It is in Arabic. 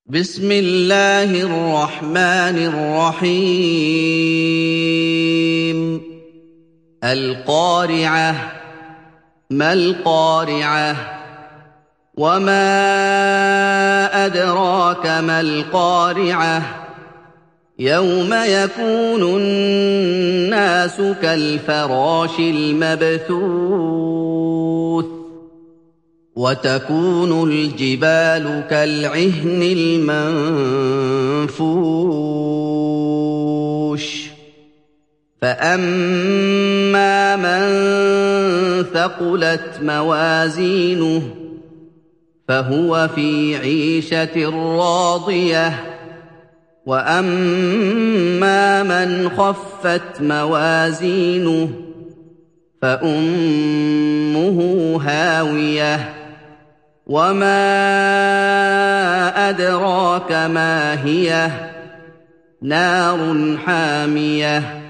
بسم الله الرحمن الرحيم القارعة ما القارعة وما أدراك ما القارعة يوم يكون الناس كالفراش المبثوث وتكون الجبال كالعهن المنفوش فأما من ثقلت موازينه فهو في عيشة راضية وأما من خفت موازينه فأمه هاوية وما أدراك ما هي نار حامية